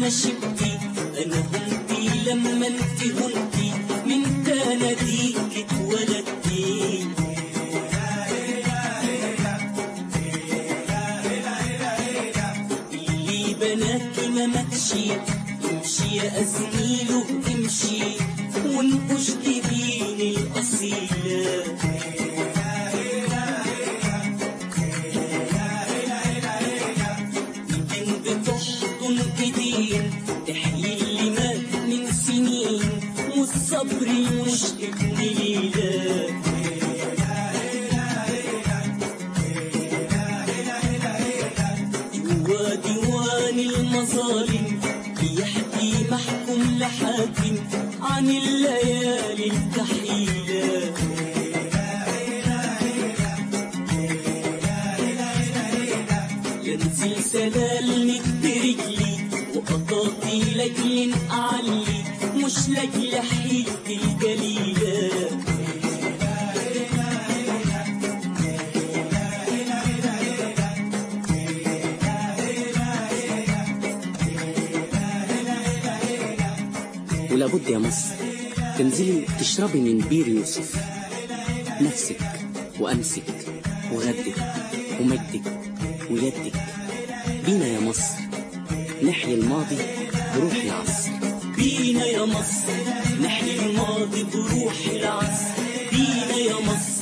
ما شبتي انا هنتي لما انت هنتي من تناديك اتولدتي. اللي بناكي ما ماتشي امشي يا زميله امشي وانقش جبين الاصيله. ايدين تحيي اللي مات من سنين والصبر مش ابن ليلة. جوا ديوان المظالم بيحكي محكوم لحاكم عن الليالي الكحيلة. ينزل سلالمك برجلي وقطاطي لاجل اعلي مش لاجل حيلتي الجليله. ولابد يا مصر تنزلي تشربي من بير يوسف نفسك وأمسك وغدك ومجدك ويدك. بينا يا مصر نحيي الماضي بروح العصر. بينا يا مصر نحيي الماضي بروح العصر. بينا يا مصر